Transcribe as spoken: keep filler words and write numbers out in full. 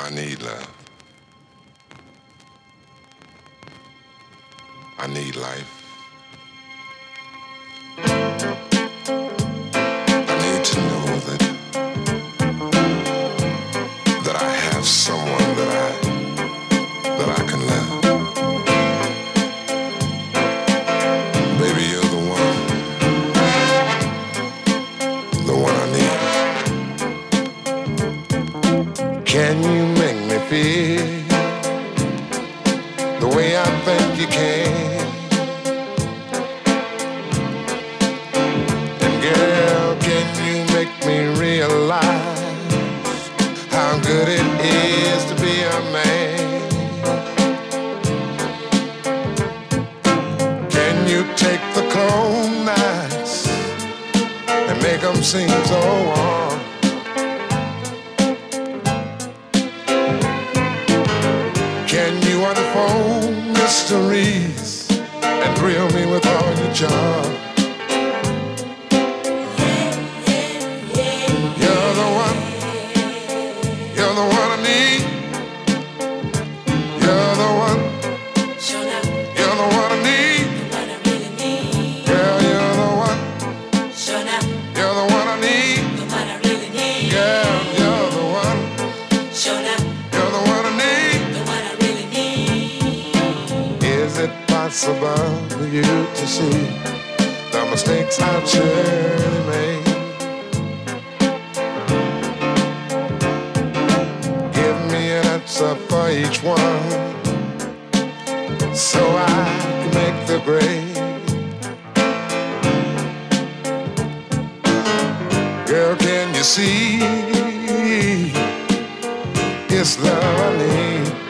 I need love. I need life. I need to know that that I have someone that I that I can love. Baby, you're the one, the one I need. Can you make me feel the way I think you can? And girl, can you make me realize how good it is to be a man? Can you take the cold nights and make them seem so warm? Can you unfold mysteries and thrill me with all your charm? You're the one, you're the one I need. You're the one, you're the one I need. Girl, you're the one, you're the one I need. Girl, you're the one, you're the one I need. Is it possible for you to see the mistakes I've surely made? Give me an answer for each one so I can make the grade. Girl, can you see it's love I need?